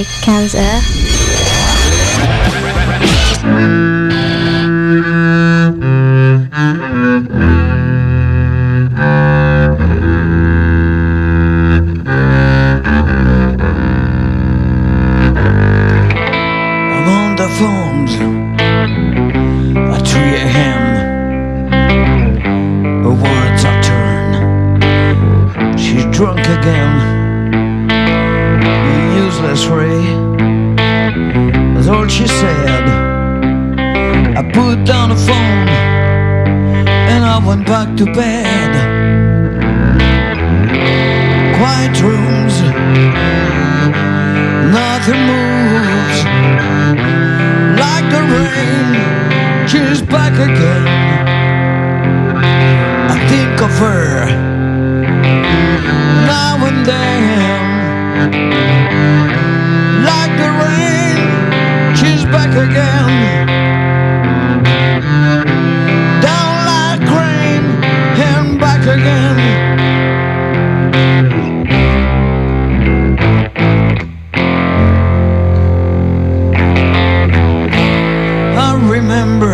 15h. I'm on the phones at 3 a.m. Her words are turned. She's drunk again. You useless Ray. That's all she said. I put down the phone and I went back to bed. Quiet rooms, nothing moves. Like the rain, she's back again. I think of her now and then. Like the rain, she's back again. Down like rain and back again. Remember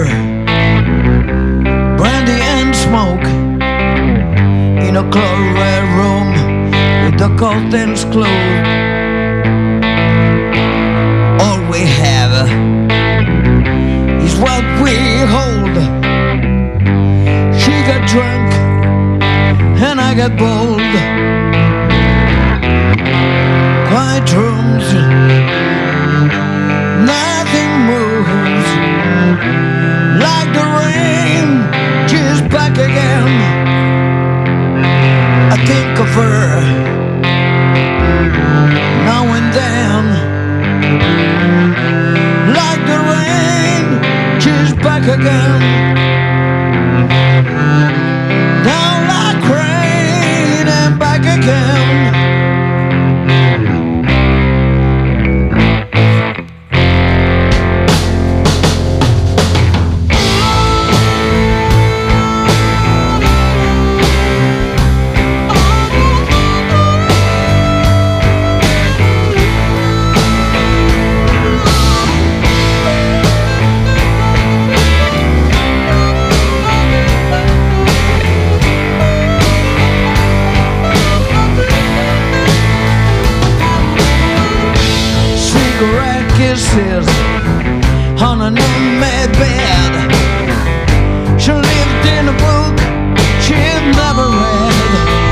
brandy and smoke in a cold red room with the curtains closed. All we have is what we hold. She got drunk and I got bold. Quiet rooms, nothing moves. Like the rain, she's back again. I think of her now and then. Like the rain, she's back again. Down like rain and back again. Kisses on an unmade bed. She lived in a book she'd never read.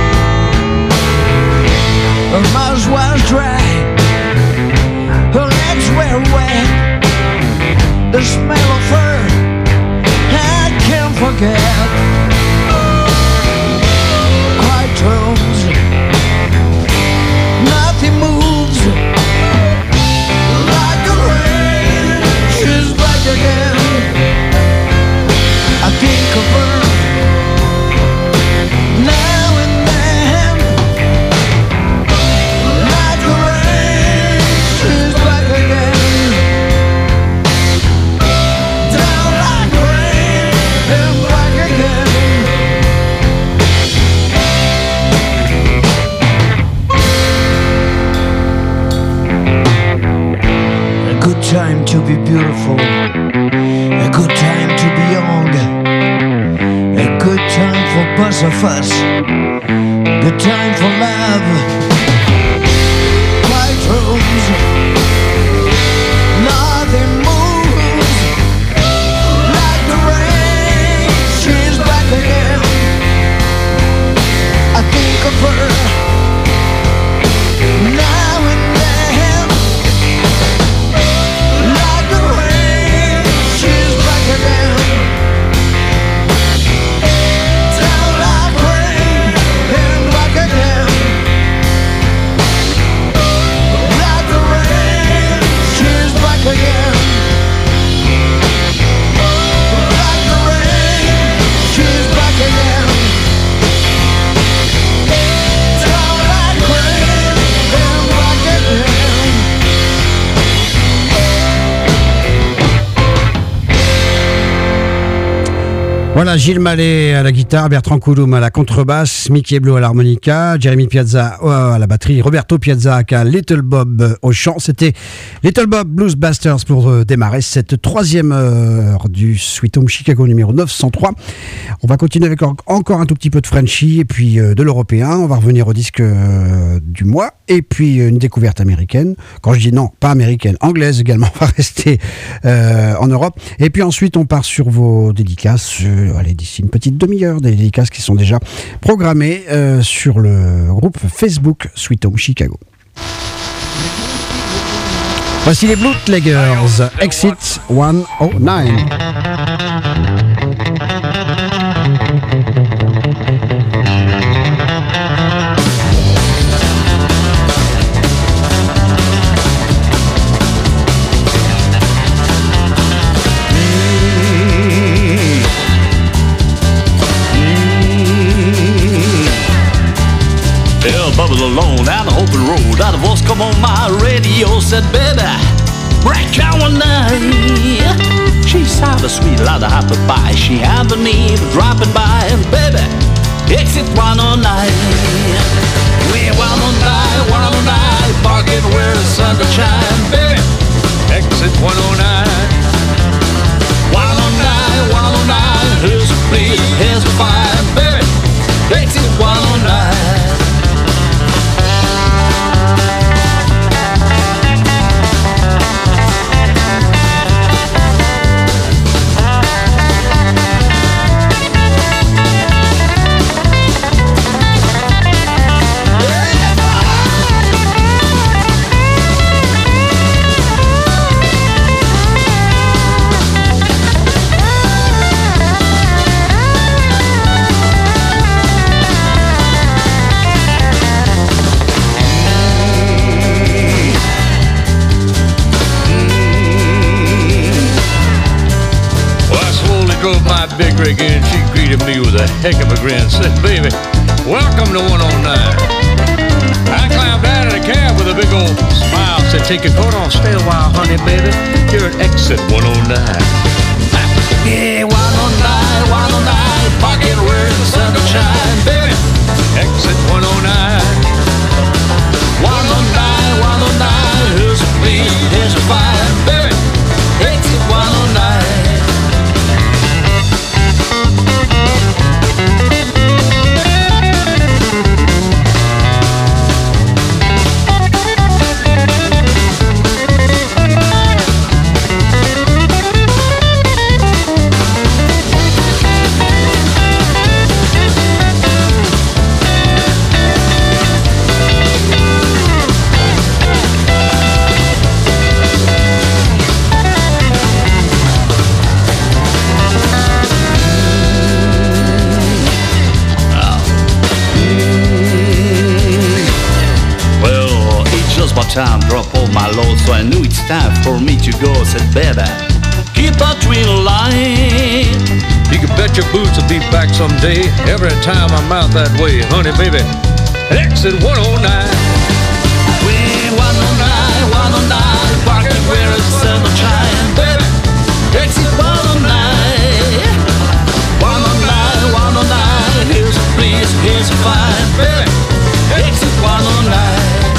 Her mouth was dry, her legs were wet. The smell of her I can't forget. Quiet rooms, nothing moves. Again, I think of her now and then. Like the rain, she's back again. Down like rain and back again. A good time to be beautiful. A good time to be young. A good time for both of us. Good time for love. Quiet rooms, nothing moves. Like the rain, she's back again. I think of her now and then. Like the rain, she's back again. Down like rain and back again. Like the rain. Voilà, Gilles Mallet à la guitare, Bertrand Couloum à la contrebasse, Mickey Eblo à l'harmonica, Jeremy Piazza à la batterie, Roberto Piazza à Little Bob au chant. C'était Little Bob Blues Busters pour démarrer cette troisième heure du Sweet Home Chicago numéro 903. On va continuer avec encore un tout petit peu de Frenchy et puis de l'européen. On va revenir au disque du mois et puis une découverte américaine. Quand je dis non, pas américaine, anglaise également, on va rester en Europe. Et puis ensuite, on part sur vos dédicaces. Allez, d'ici une petite demi-heure, des dédicaces qui sont déjà programmées sur le groupe Facebook Sweet Home Chicago. Voici les Bootleggers, Exit 109. Bubbles alone down the open road. Out of voice come on my radio, said, baby, break out one night. She sounded sweet, lot of happy pie. She had the need of dropping by, and baby, exit 109. We 109, 109, parking where the sun will shine, baby, exit 109. 109, 109, here's a place, here's a fire, baby, exit 109. Big rig in, she greeted me with a heck of a grin. Said, baby, welcome to 109. I climbed out of the cab with a big old smile. Said, take your coat off, stay a while, honey, baby. You're at exit 109. Yeah, 109, 109, pocket where the sun will shine, baby. Exit 109. 109, 109, here's a place, here's a fire, baby. Exit 109. Time drop all my load, so I knew it's time for me to go. Said, baby, keep a train line. You can bet your boots will be back someday. Every time I'm out that way, honey, baby. Exit 109. We 109, 109, parking where the sun will shine, baby. Exit 109. 109, 109, here's a place, here's a fine, baby. Exit 109.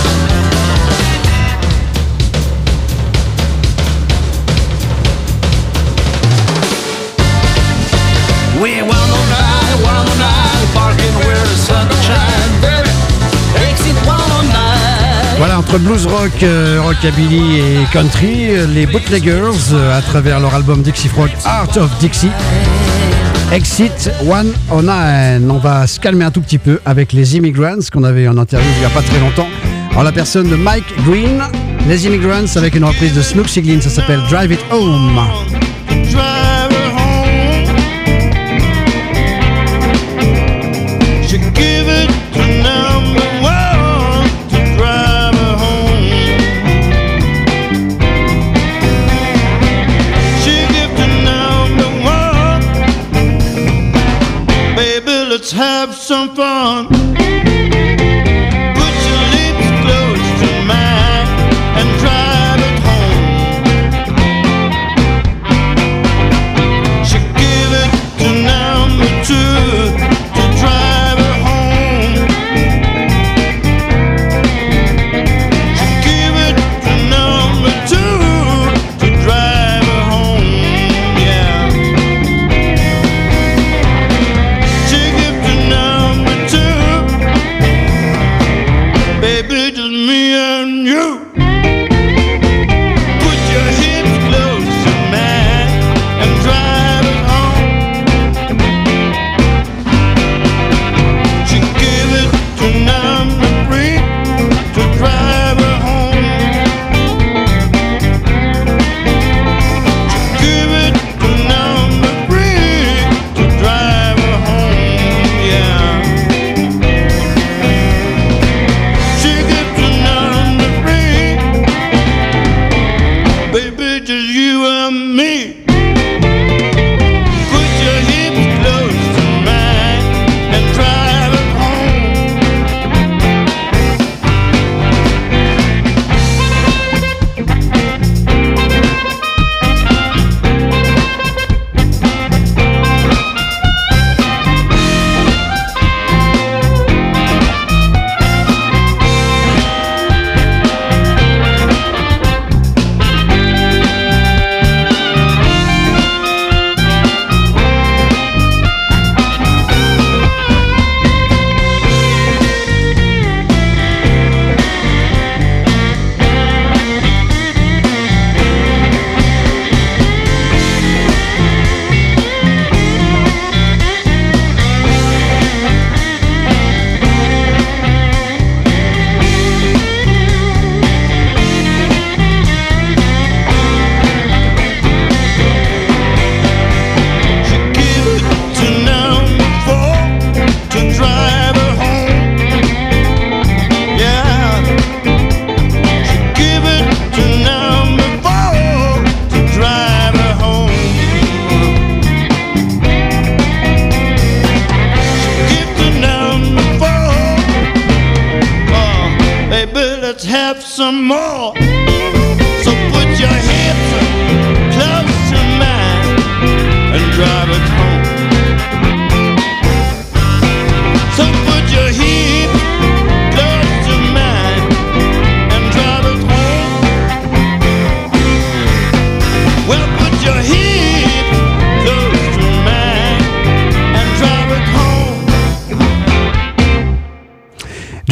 We 109, 109, parking where the sun will shine, baby. Exit 109. Voilà, entre blues rock, rockabilly et country, les Bootleggers à travers leur album Dixie Frog Art of Dixie. Exit 109. On va se calmer un tout petit peu avec les Immigrants qu'on avait en interview il n'y a pas très longtemps. En la personne de Mike Green, les Immigrants avec une reprise de Snook Siglin, ça s'appelle Drive It Home. Let's have some fun. Put your lips close to mine and drive it home. She give it to now.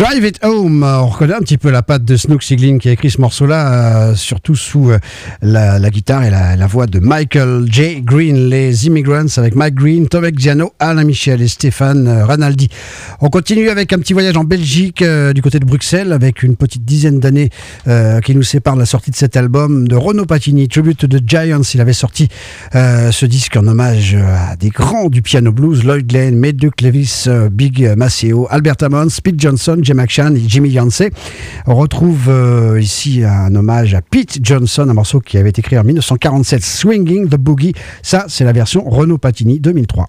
Drive It Home, on reconnaît un petit peu la patte de Snook Siglin qui a écrit ce morceau-là, surtout sous la guitare et la voix de Michael J. Green, les Immigrants avec Mike Green, Tomek Giano, Alain Michel et Stéphane Ranaldi. On continue avec un petit voyage en Belgique, du côté de Bruxelles, avec une petite dizaine d'années qui nous sépare de la sortie de cet album de Renaud Patini, Tribute to the Giants. Il avait sorti ce disque en hommage à des grands du piano blues, Lloyd Lane, Meduc Levis, Big Maceo, Albert Hammond, Pete Johnson, Jay McShann et Jimmy Yancey. On retrouve ici un hommage à Pete Johnson, un morceau qui avait été créé en 1947, Swinging the Boogie. Ça, c'est la version Renaud Patini 2003.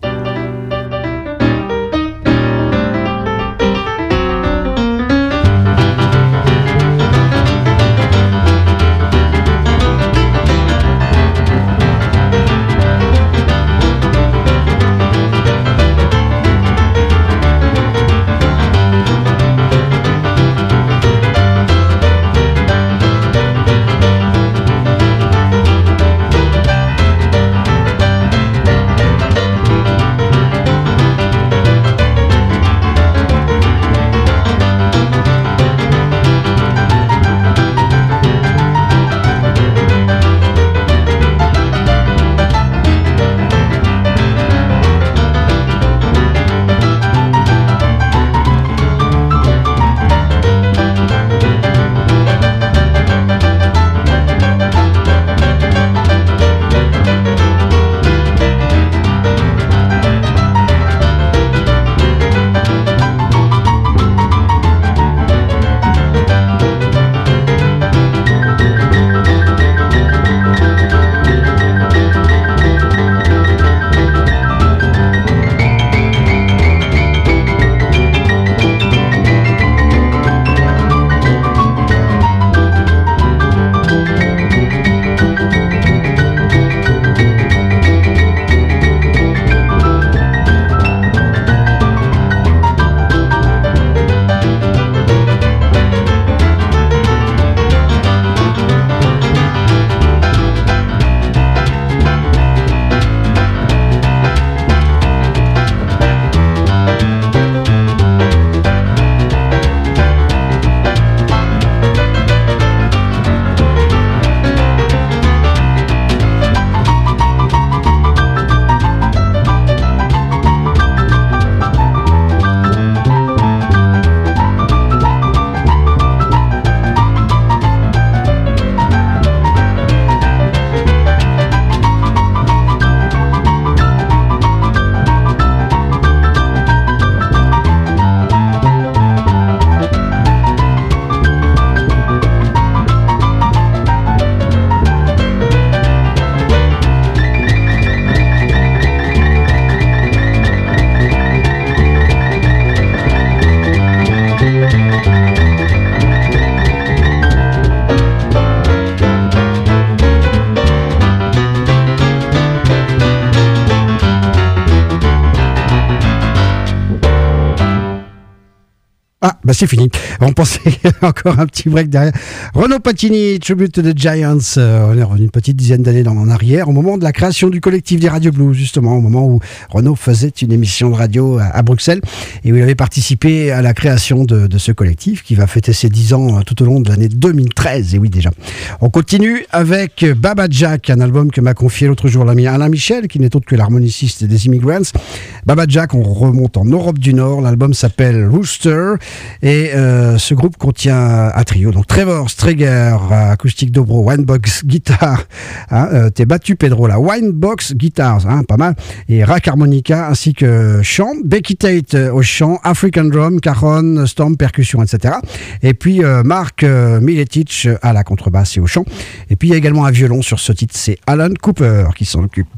Ah, bah c'est fini. On pensait encore un petit break derrière. Renaud Patini, Tribute to the Giants. On est revenu une petite dizaine d'années en arrière, au moment de la création du collectif des Radio Blues, justement, au moment où Renaud faisait une émission de radio à Bruxelles et où il avait participé à la création de ce collectif qui va fêter ses 10 ans tout au long de l'année 2013. Et oui, déjà. On continue avec Baba Jack, un album que m'a confié l'autre jour l'ami Alain Michel, qui n'est autre que l'harmoniciste des Immigrants. Baba Jack, on remonte en Europe du Nord. L'album s'appelle Rooster. Et ce groupe contient un trio, donc Trevor Streger, acoustique dobro, Winebox guitare, t'es battu Pedro là, Winebox guitare, pas mal, et rack harmonica ainsi que chant, Becky Tate au chant, African drum, cajon, storm, percussion, etc. Et puis Mark Miletich à la contrebasse et au chant. Et puis il y a également un violon sur ce titre, c'est Alan Cooper qui s'en occupe.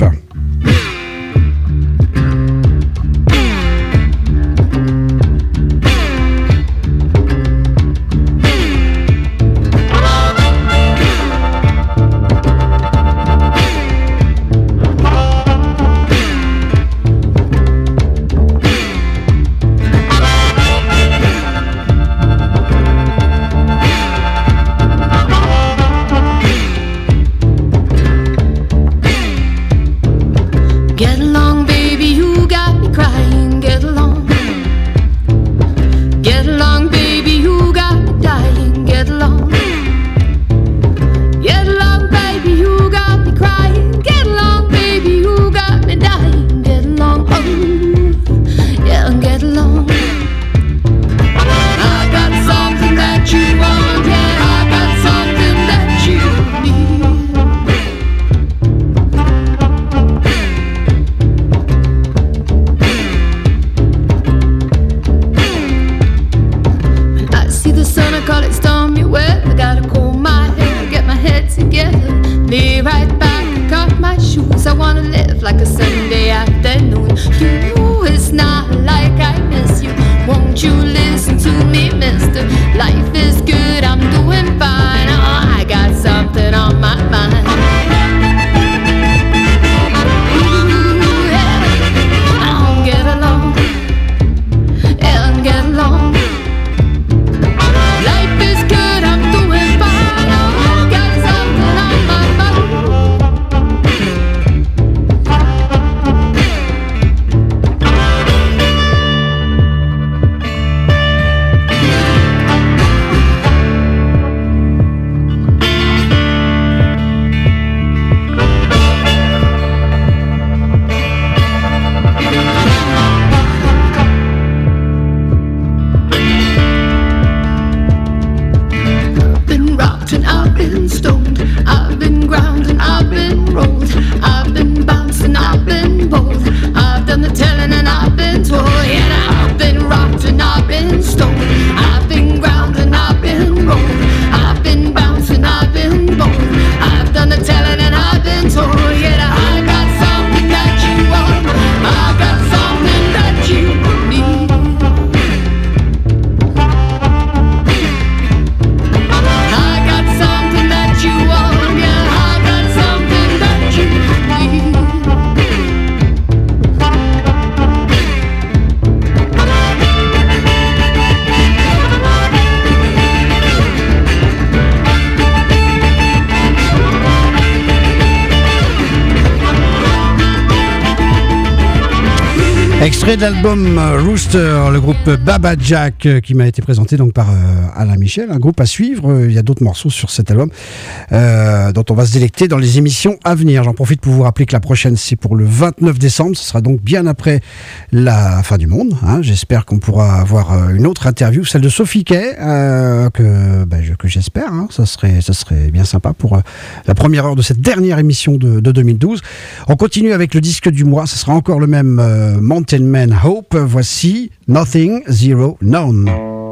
I wanna live like a Sunday afternoon. You know it's not like I miss you. Won't you listen to me, mister? Life is good, I'm doing fine. Oh, I got something on my mind. Ooh, yeah. I'll get along. Yeah, get along. Life is good, I'm doing fine. Oh, I got something on my mind. Stoned, I've been ground and I've been rolled, I've been bounced and I've been bold, I've done the telling and I've been told. Yeah, I've been rocked and I've been stoned, I've been ground and I've been rolled, I've been bounced and I've been bold, I've done the telling and I've been told. Yeah, I got something that you want, I got something that you need. You want, yeah, I got something that you need. Extrait de l'album Rooster, le groupe Baba Jack qui m'a été présenté donc par Alain Michel, un groupe à suivre. Il y a d'autres morceaux sur cet album dont on va se délecter dans les émissions à venir. J'en profite pour vous rappeler que la prochaine c'est pour le 29 décembre, ce sera donc bien après la fin du monde. Hein. J'espère qu'on pourra avoir une autre interview, celle de Sophie Kay, que j'espère. Hein. Ça serait bien sympa pour la première heure de cette dernière émission de 2012. On continue avec le disque du mois, ce sera encore le même Mountain Man Hope. Voici Nothing Zero Known.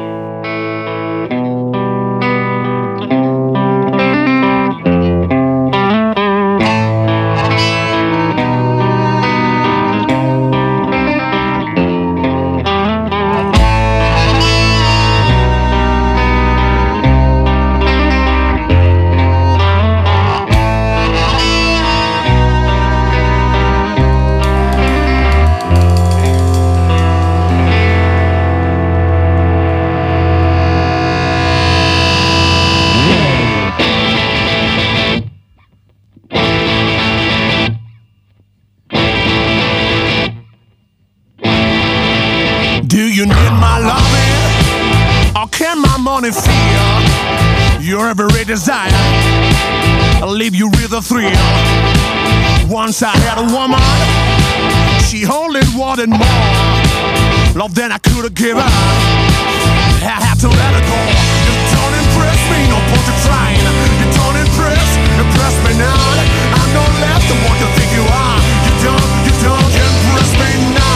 Your every desire, I'll leave you with a thrill. Once I had a woman, she only wanted more love than I could have given. I had to let her go. You don't impress me, no point to trying. You don't impress me now. I'm no less than what you think you are. You don't impress me now.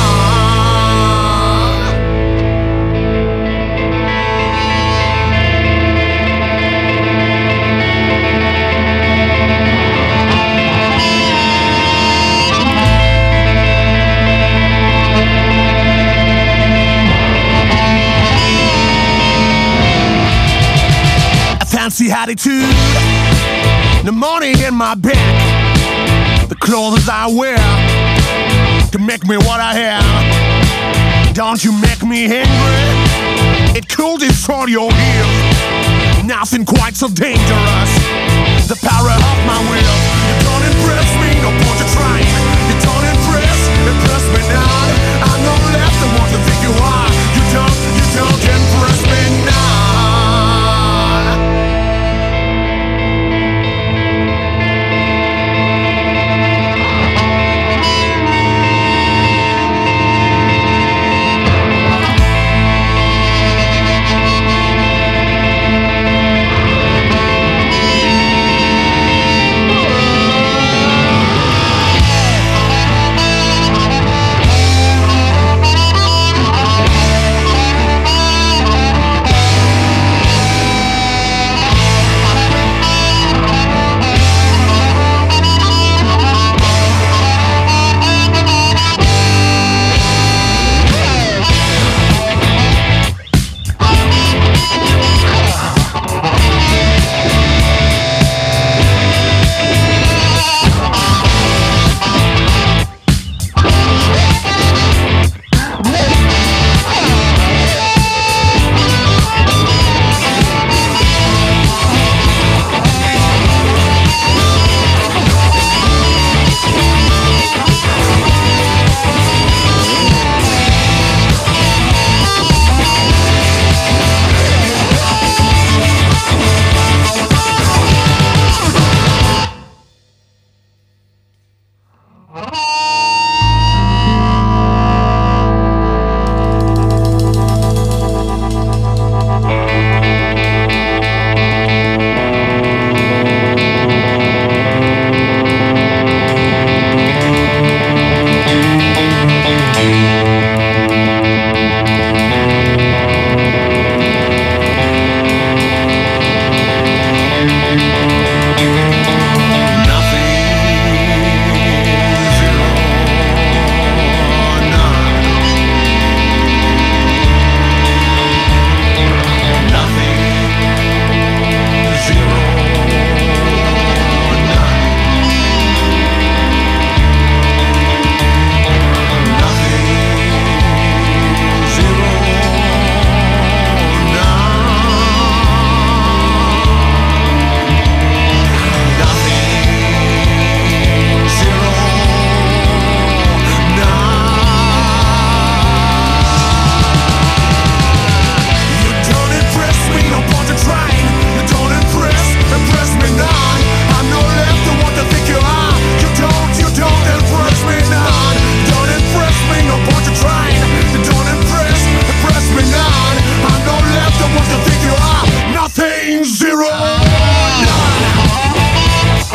Fancy attitude, the money in my bank, the clothes I wear to make me what I am. Don't you make me angry, it could destroy your heel. Nothing quite so dangerous, the power of my will. You don't impress me, no point to trying. You don't impress me now. I'm no less than what you think you are. You don't impress me now.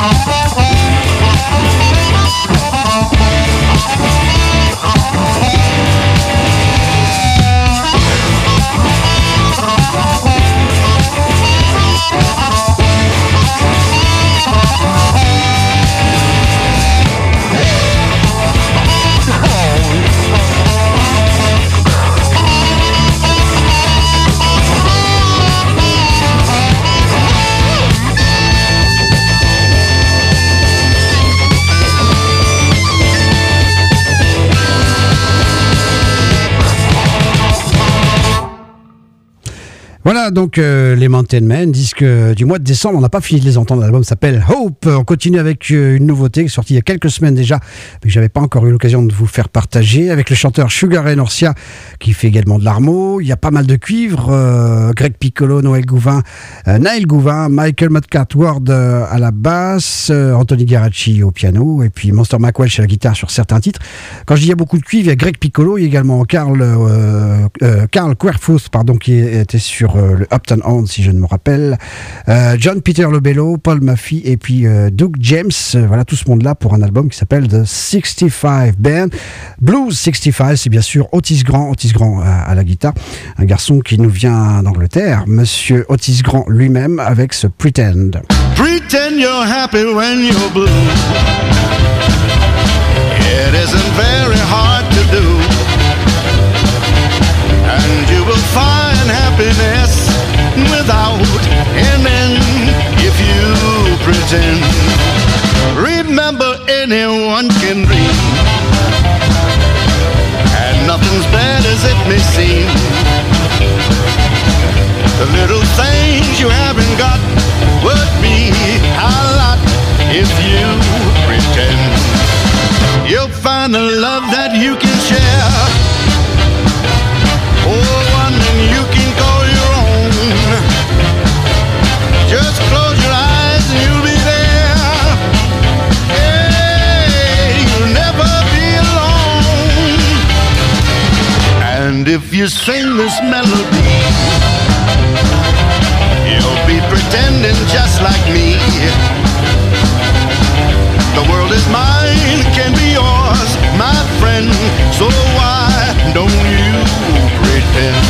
Voilà donc les Mountain Men, disque du mois de décembre. On n'a pas fini de les entendre. L'album s'appelle Hope. On continue avec une nouveauté qui est sortie il y a quelques semaines déjà, mais que j'avais pas encore eu l'occasion de vous faire partager, avec le chanteur Sugar Ray Norcia qui fait également de l'armo. Il y a pas mal de cuivres, Greg Piccolo, Nail Gouvin, Michael Mudcat Ward à la basse, Anthony Garacci au piano et puis Monster McWelch à la guitare sur certains titres. Quand je dis il y a beaucoup de cuivres, il y a Greg Piccolo, il y a également Carl Querfus, qui était sur le Uptown Horn, si je ne me rappelle, John Peter Lobello, Paul Maffey et puis Doug James, voilà tout ce monde-là pour un album qui s'appelle The 65 Band. Blues 65, c'est bien sûr Otis Grant à la guitare, un garçon qui nous vient d'Angleterre, monsieur Otis Grant lui-même avec ce Pretend. Pretend you're happy when you're blue. It isn't very hard to do. And you will find happiness without an end if you pretend. Remember, anyone can dream, and nothing's bad as it may seem. The little things you haven't got would be a lot if you pretend. You'll find a love that you can share. Oh, one that you can call your own. Just close your eyes and you'll be there. Hey, you'll never be alone. And if you sing this melody, you'll be pretending just like me. The world is mine, can be yours, my friend. So why don't you pretend?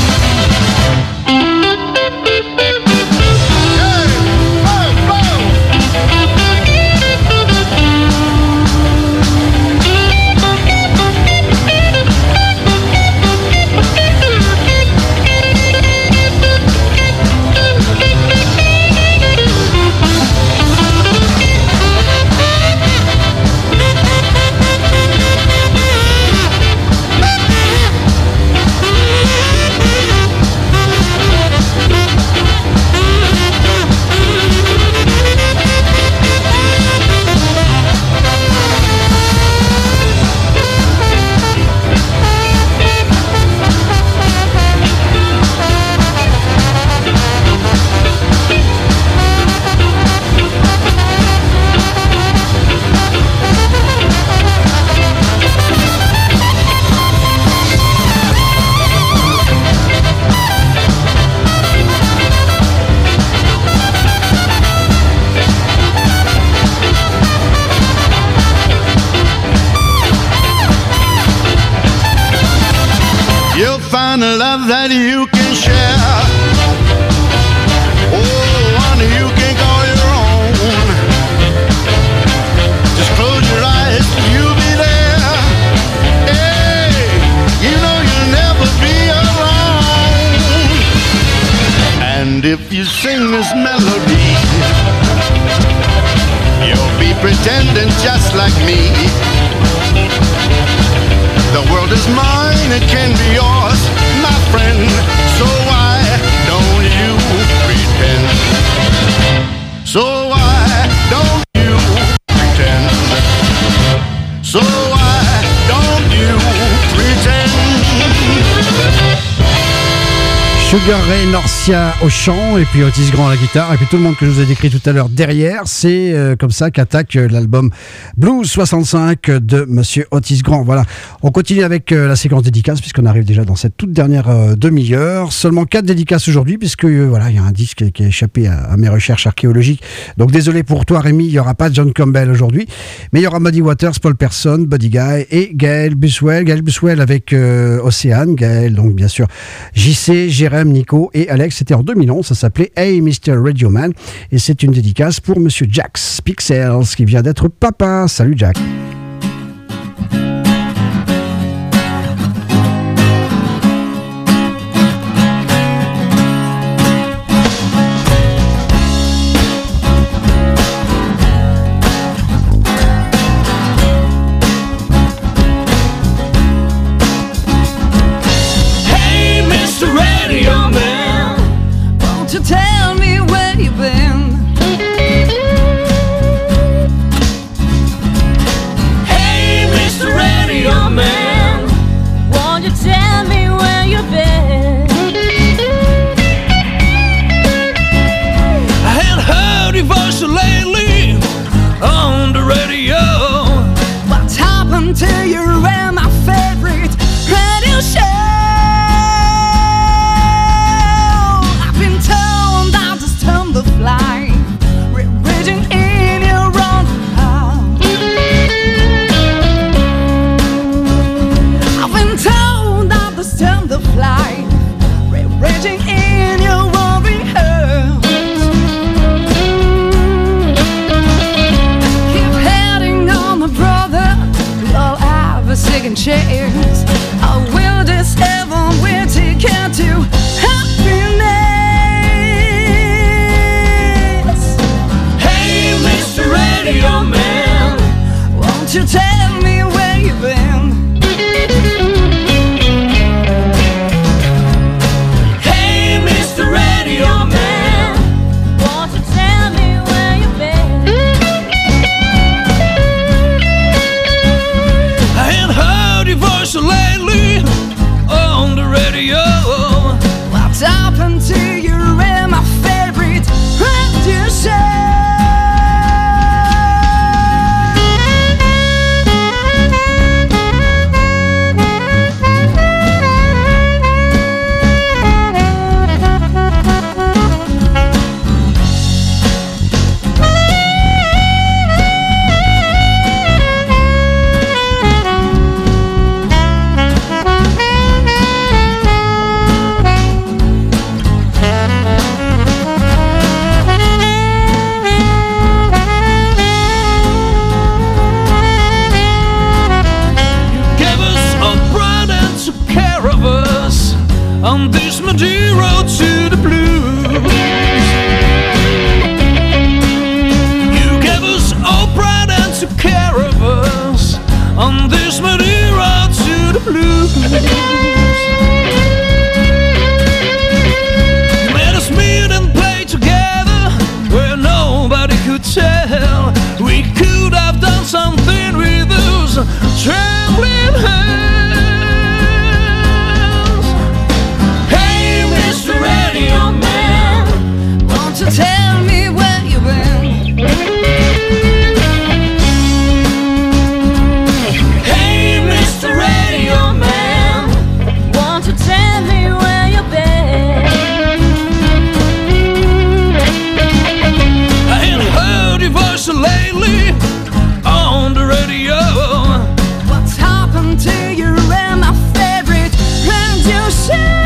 Find a love that you can share. Oh, one you can call your own. Just close your eyes, you'll be there. Hey, you know you'll never be alone. And if you sing this melody, you'll be pretending just like me. The world is mine, it can be yours, my friend. So why don't you pretend? So why don't you pretend? So why don't you pretend? Sugar Ray Norcia au chant et puis Otis Grant à la guitare et puis tout le monde que je vous ai décrit tout à l'heure derrière, c'est comme ça qu'attaque l'album Blues 65 de Monsieur Otis Grant. Voilà, on continue avec la séquence dédicace puisqu'on arrive déjà dans cette toute dernière demi-heure. Seulement 4 dédicaces aujourd'hui puisque voilà, il y a un disque qui a échappé à mes recherches archéologiques. Donc désolé pour toi Rémi, il n'y aura pas John Campbell aujourd'hui, mais il y aura Muddy Waters, Paul Person, Buddy Guy et Gaël Buswell. Gaël Buswell avec Océane, Gaël donc bien sûr JC, Jérém, Nico et Alex. C'était en 2011, ça s'appelait Hey Mr. Radio Man et c'est une dédicace pour Monsieur Jax Pixels qui vient d'être papa. Salut Jack. Tell me where you've been. Hey, Mr. Radio Man, won't you tell me where you've been? I hadn't heard your voice lately on the radio. What's happened to you and my favorite radio show? The fly, raging in your own house. I've been told that the storm the fly, raging in your own house. Keep heading on, my brother. We'll have a second chance. I will just ever will take care to happiness. Radio man, won't you tell me where you've been? Hey, Mr. Radio man, won't you tell me where you've been? I ain't heard your voice lately on the radio. What's happened to you and my favorite radio show? On this muddy road to the blues, you gave us all pride and took care of us. On this muddy road to the blues, you made us meet and play together where nobody could tell. We could have done something with those trembling hands. Radio man, won't you tell me where you've been? Hey, Mr. Radio man, won't you tell me where you've been? I ain't heard your voice lately on the radio. What's happened to you and my favorite radio show?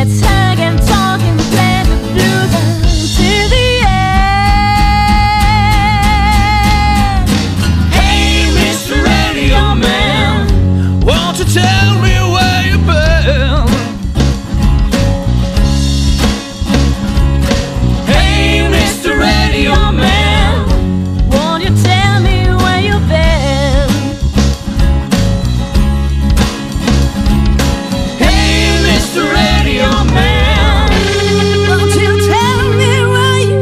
Let's hug and talk and play the blues until the end. Hey, Mr. Radio Man, won't you tell me where you've been? Hey, Mr. Radio Man, Won't you tell me where you've been? hey, Mr. Radio Man. Won't you tell me where you?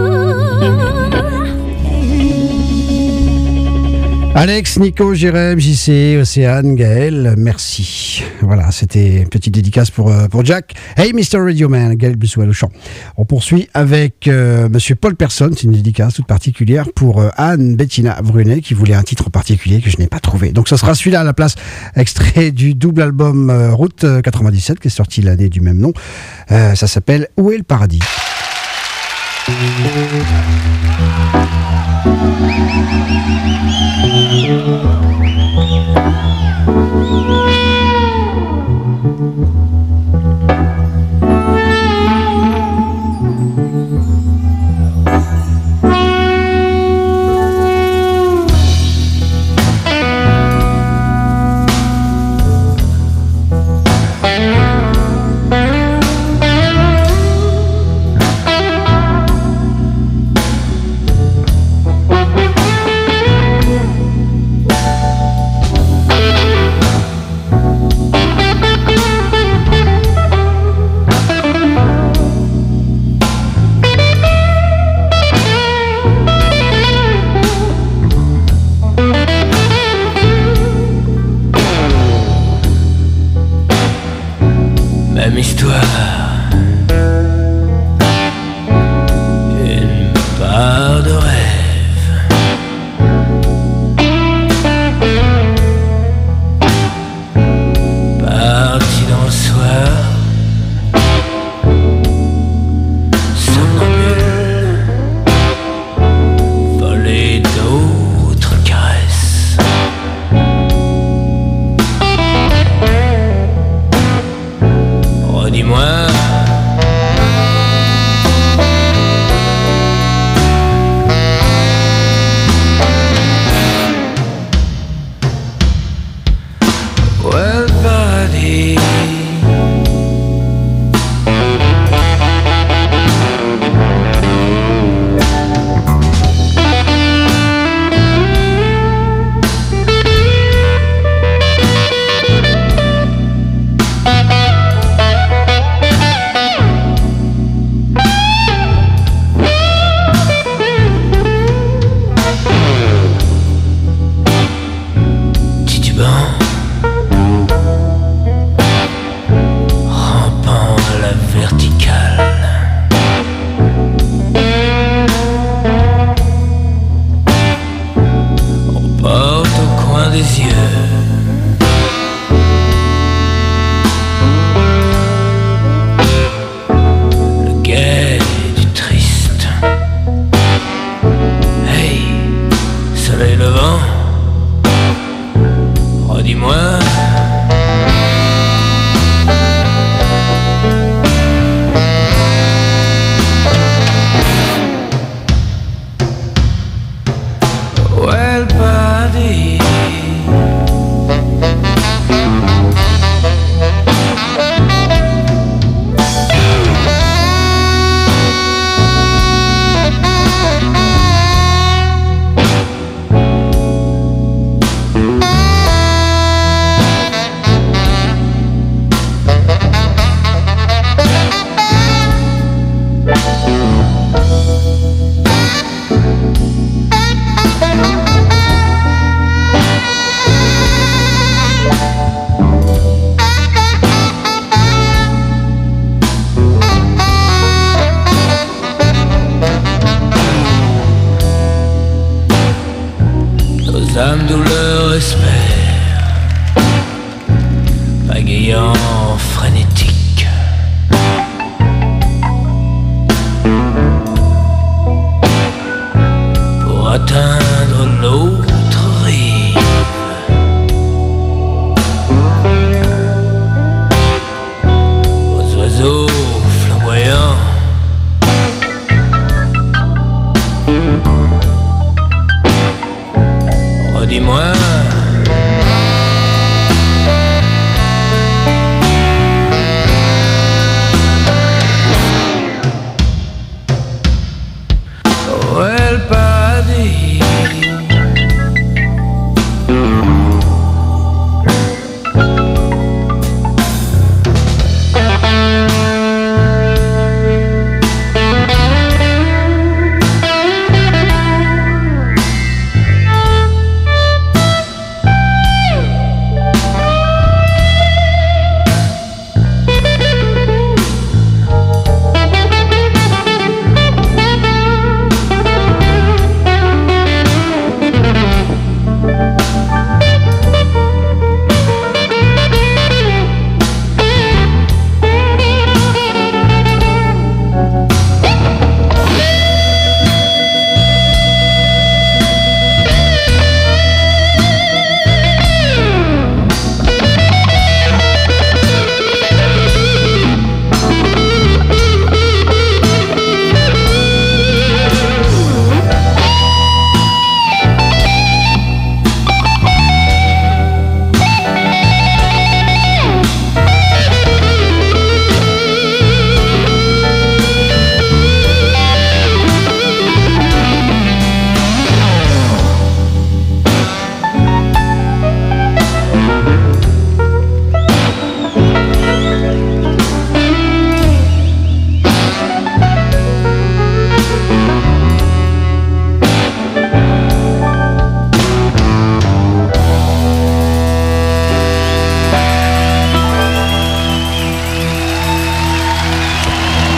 Alex, Nico, Jérém, JC, Océane, Gaël, merci. Voilà, c'était une petite dédicace pour Jack. Hey Mr. Radio Man, Gaël Bussoil au chant. On poursuit avec Monsieur Paul Persson, c'est une dédicace toute particulière pour Anne Bettina Brunet qui voulait un titre particulier que je n'ai pas trouvé. Donc ce sera celui-là à la place, extrait du double album Route 97 qui est sorti l'année du même nom. Ça s'appelle Où est le paradis? Même histoire, une part de rêve. Parti dans le soir, somnambule, volé d'autres caresses. Redis-moi. Well, buddy.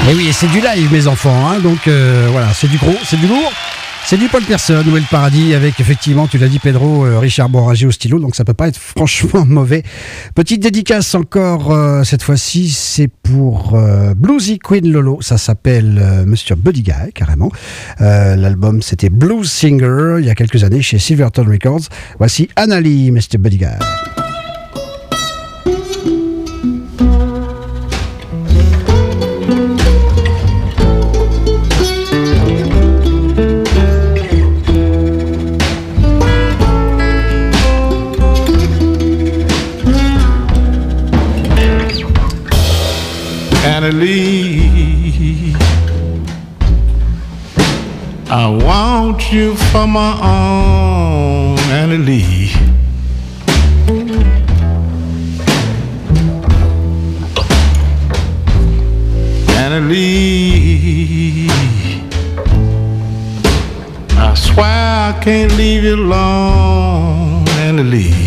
Et oui, et c'est du live, mes enfants, hein, donc voilà, c'est du gros, c'est du lourd. C'est du Paul Pierson, Noël Paradis, avec effectivement, tu l'as dit Pedro, Richard Borragé au stylo, donc ça peut pas être franchement mauvais. Petite dédicace encore, cette fois-ci, c'est pour Bluesy Queen Lolo, ça s'appelle Monsieur Buddy Guy, carrément. L'album, c'était Blues Singer, il y a quelques années, chez Silverton Records. Voici Annalie, Mr. Buddy Guy. Annalie, I want you for my own, Annalie. Annalie, I swear I can't leave you alone, Annalie.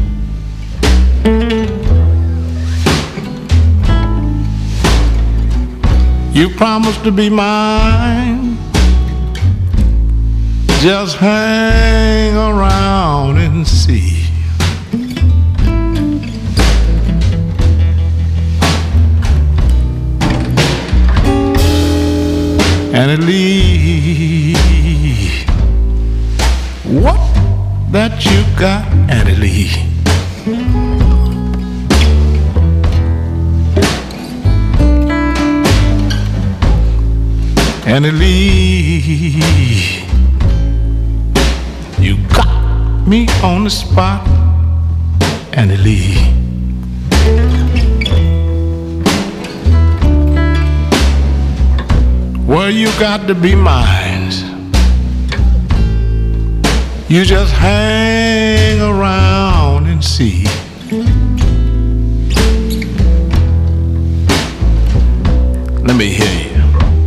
You promised to be mine. Just hang around and see. Annalie, what that you got, Annalie? Annalie, you got me on the spot, Annalie. Well, you got to be mine. You just hang around and see. Let me hear you.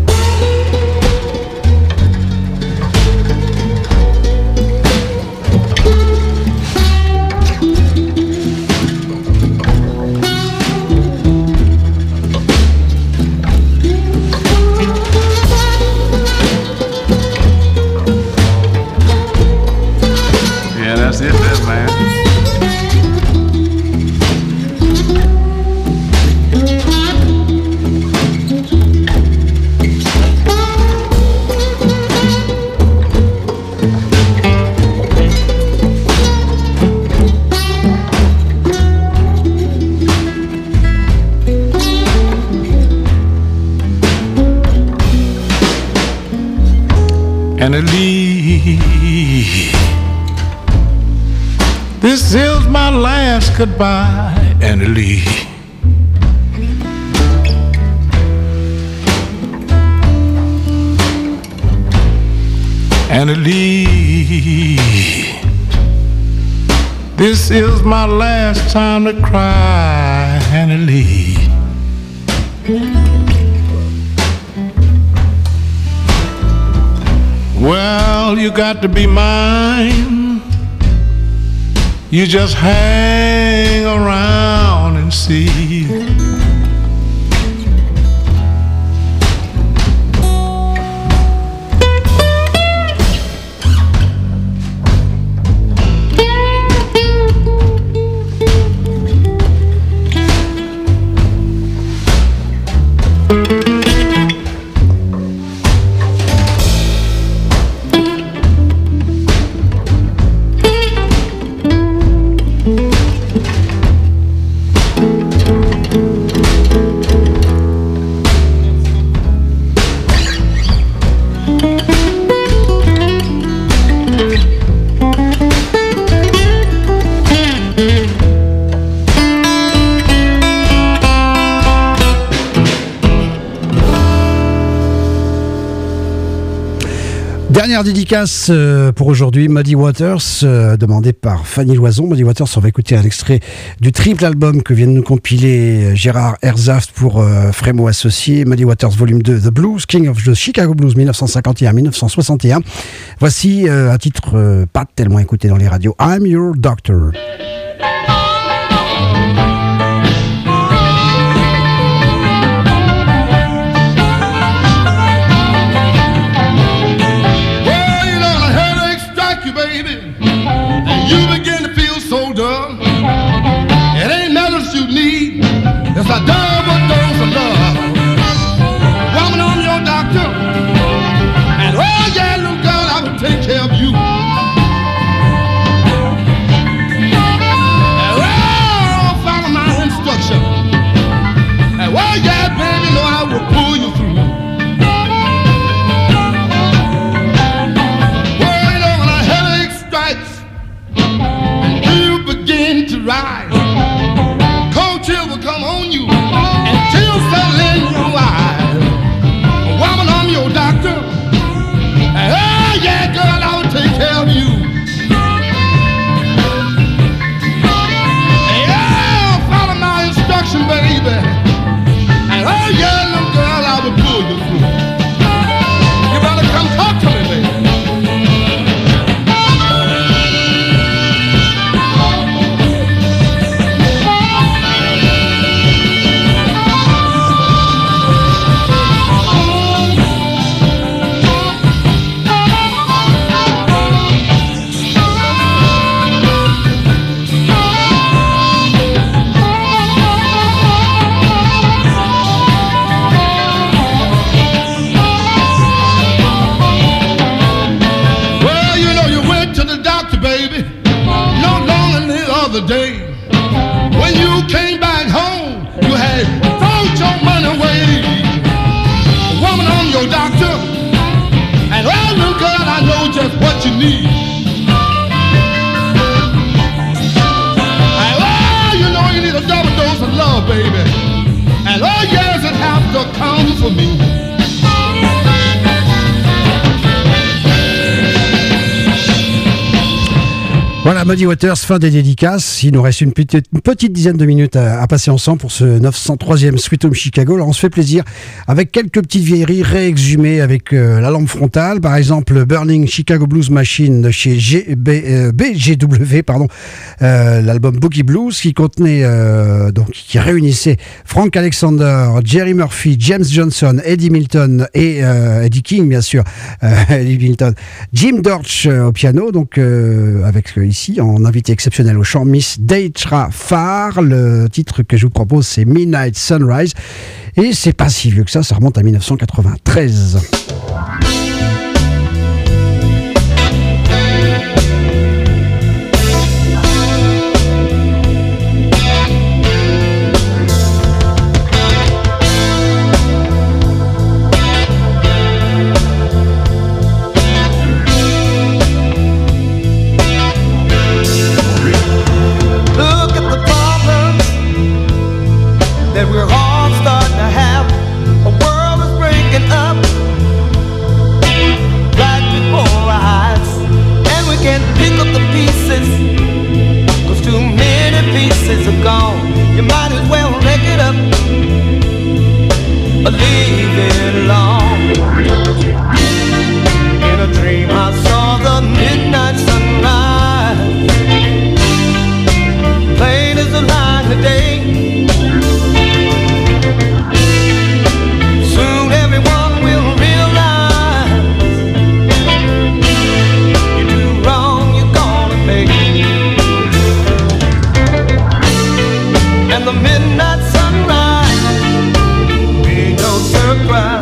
That's it, there, man. Annalie, this is my last goodbye, Annalie. Annalie, this is my last time to cry, Annalie. Well, you got to be mine. You just hang around and see. Dernière dédicace pour aujourd'hui, Muddy Waters, demandé par Fanny Loison. Muddy Waters, on va écouter un extrait du triple album que vient de nous compiler Gérard Herzaft pour Frémo Associé. Muddy Waters Volume 2, The Blues, King of the Chicago Blues 1951-1961. Voici un titre pas tellement écouté dans les radios, I'm Your Doctor. know you're through. You better come talk to me, baby. Day. When you came back home, you had thrown your money away. A woman on your doctor, and well, little girl, I know just what you need. And well, you know you need a double dose of love, baby. And oh yes, it has to come for me. Voilà, Muddy Waters, fin des dédicaces. Il nous reste une petite dizaine de minutes à passer ensemble pour ce 903e Sweet Home Chicago. Alors on se fait plaisir avec quelques petites vieilleries réexhumées avec la lampe frontale. Par exemple, Burning Chicago Blues Machine de chez BGW, l'album Boogie Blues qui contenait, qui réunissait Frank Alexander, Jerry Murphy, James Johnson, Eddie Milton et Eddie King, bien sûr, Eddie Milton, Jim Dortch au piano, donc avec ici en invité exceptionnel au chant Miss Deitra Farr. Le titre que je vous propose, c'est Midnight Sunrise, et c'est pas si vieux que ça remonte à 1993. That we're all starting to have. A world is breaking up right before our eyes, and we can't pick up the pieces, 'cause too many pieces are gone. You might as well wreck it up or leave it alone. In a dream I saw the midnight sunrise, plain as the line today. The midnight sunrise, be no surprise.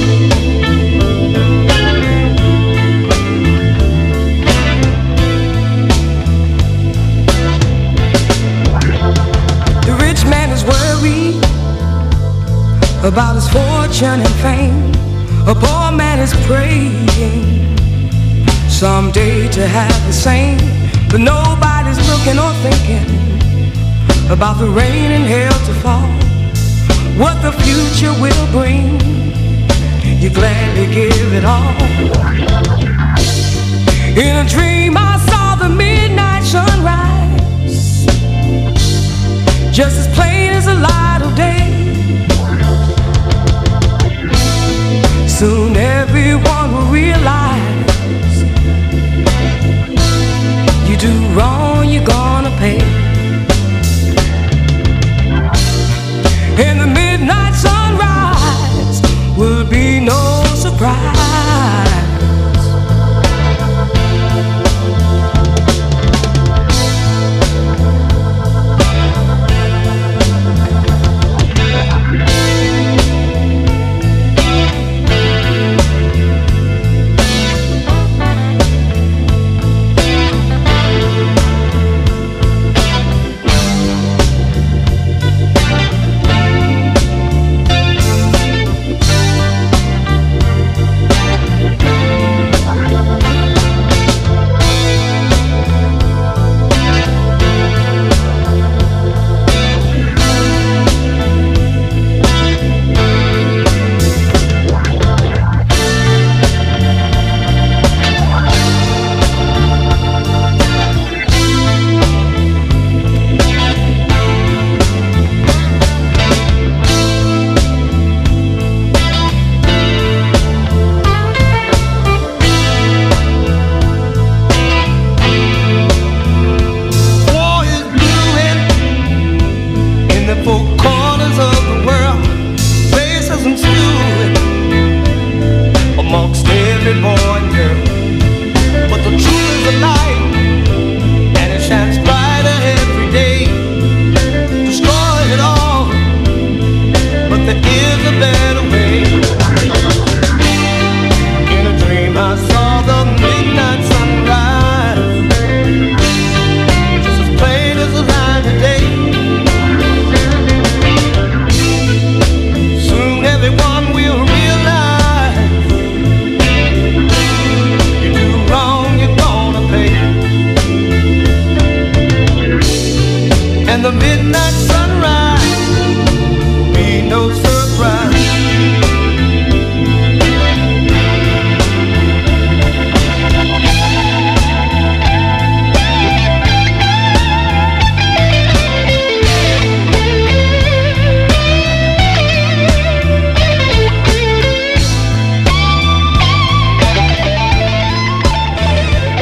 The rich man is worried about his fortune and fame. A poor man is praying someday to have the same. But nobody's looking or thinking about the rain and hail to fall, what the future will bring. You gladly give it all. In a dream I saw the midnight sunrise, just as plain as the light of day. Soon everyone will realize, you do wrong, you're gonna pay. And the midnight sunrise will be no surprise.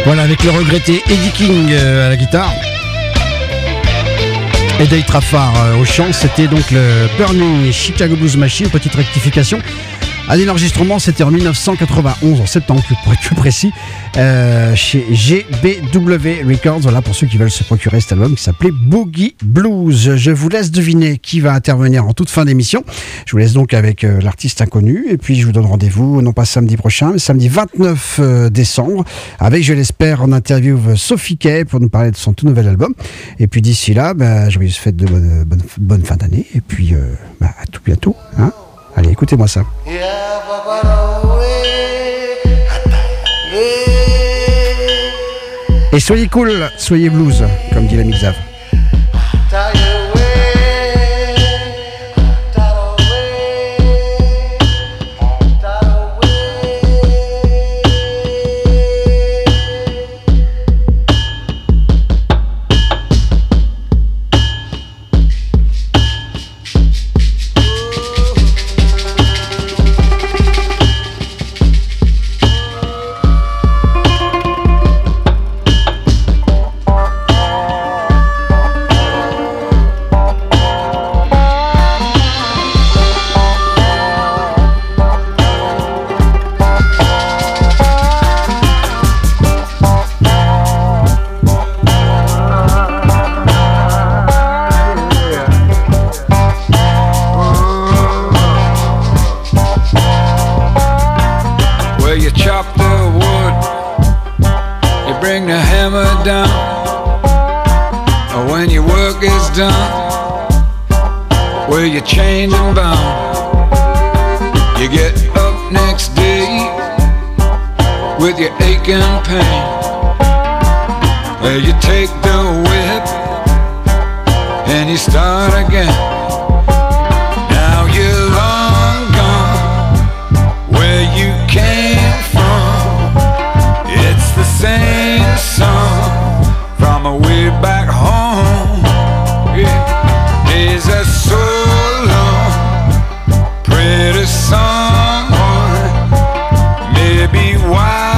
Voilà, avec le regretté Eddie King à la guitare et Dave Traffard au chant. C'était donc le Burning Chicago Blues Machine. Petite rectification. Année d'enregistrement, c'était en 1991, en septembre pour être plus précis, chez GBW Records. Voilà, pour ceux qui veulent se procurer cet album qui s'appelait Boogie Blues. Je vous laisse deviner qui va intervenir en toute fin d'émission. Je vous laisse donc avec l'artiste inconnu. Et puis je vous donne rendez-vous, non pas samedi prochain, mais samedi 29 décembre, avec, je l'espère, en interview Sophie Kay pour nous parler de son tout nouvel album. Et puis d'ici là, joyeuse fête de bonne fin d'année. Et puis à tout bientôt. Hein. Allez, écoutez-moi ça. Et soyez cool, soyez blues, comme dit l'ami Xav. Someone, maybe why